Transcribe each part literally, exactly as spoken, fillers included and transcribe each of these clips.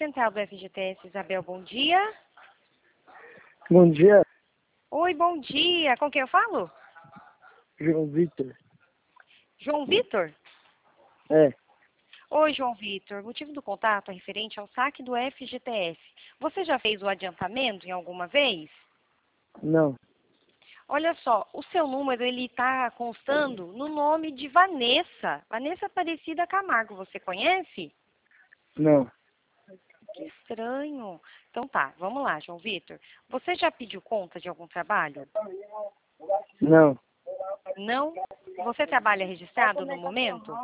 Central do F G T S, Isabel, bom dia. Bom dia, Oi, bom dia. Com quem eu falo? João Vitor. João Vitor? É, Oi, João Vitor. O motivo do contato é referente ao saque do F G T S. Você já fez o adiantamento em alguma vez? não, Olha só, o seu número ele está constando no nome de Vanessa. Vanessa Aparecida Camargo. Você conhece? não, Que estranho. Então tá, vamos lá, João Vitor. Você já pediu conta de algum trabalho? não, Não? Você trabalha registrado no momento?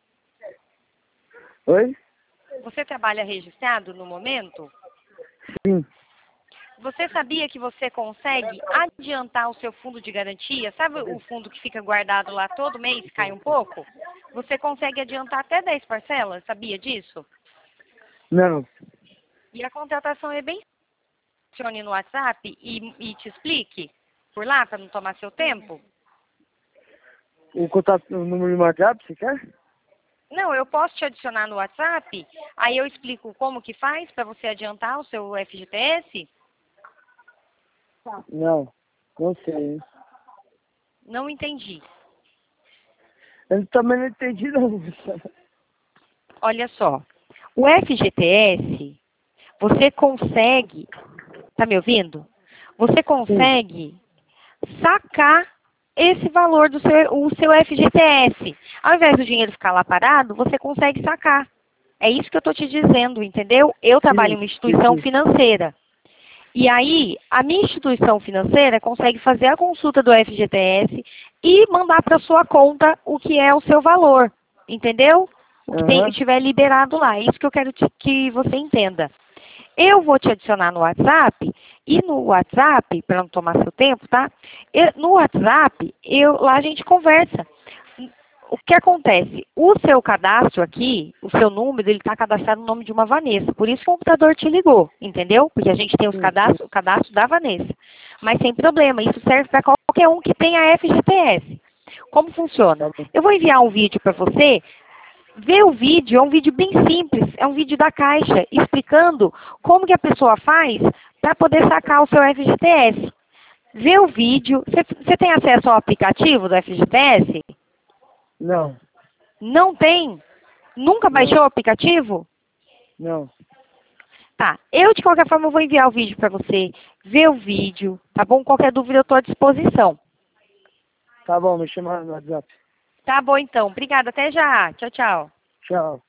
oi? Você trabalha registrado no momento? Sim, Você sabia que você consegue adiantar o seu fundo de garantia? Sabe o fundo que fica guardado lá todo mês, cai um pouco? Você consegue adiantar até dez parcelas, sabia disso? não. E a contratação é bem... Funcione no WhatsApp e, e te explique por lá, para não tomar seu tempo. O contato, o número de WhatsApp, você quer? Não, eu posso te adicionar no WhatsApp, aí eu explico como que faz para você adiantar o seu F G T S. Não, não sei, hein? Não entendi. Eu também não entendi, não. Olha só, o F G T S, você consegue, tá me ouvindo? Você Sim, consegue sacar esse valor do seu, o seu F G T S. Ao invés do dinheiro ficar lá parado, você consegue sacar. É isso que eu estou te dizendo, entendeu? Eu trabalho em sim, uma sim, instituição sim. financeira. E aí, a minha instituição financeira consegue fazer a consulta do F G T S e mandar para sua conta o que é o seu valor, entendeu? O que tem, Aham, estiver liberado lá. É isso que eu quero te, que você entenda. Eu vou te adicionar no WhatsApp, e no WhatsApp, para não tomar seu tempo, tá? Eu- no WhatsApp, eu, lá a gente conversa. O que acontece? O seu cadastro aqui, o seu número, ele está cadastrado no nome de uma Vanessa. Por isso que o computador te ligou, entendeu? Porque a gente tem os sim, sim. cadastros, o cadastro da Vanessa. Mas sem problema, isso serve para qualquer um que tenha F G T S. Como Tá funciona? bom. Eu vou enviar um vídeo para você. Vê o vídeo, é um vídeo bem simples, é um vídeo da Caixa, explicando como que a pessoa faz para poder sacar o seu F G T S. Vê o vídeo. Você você tem acesso ao aplicativo do F G T S? Não, Não tem? Nunca não, baixou o aplicativo? não. Tá. Eu, de qualquer forma, vou enviar o vídeo para você. Vê o vídeo, tá bom? Qualquer dúvida eu estou à disposição. Tá bom, me chama no WhatsApp. Tá bom, então. Obrigada. Até já. Tchau, tchau. Tchau.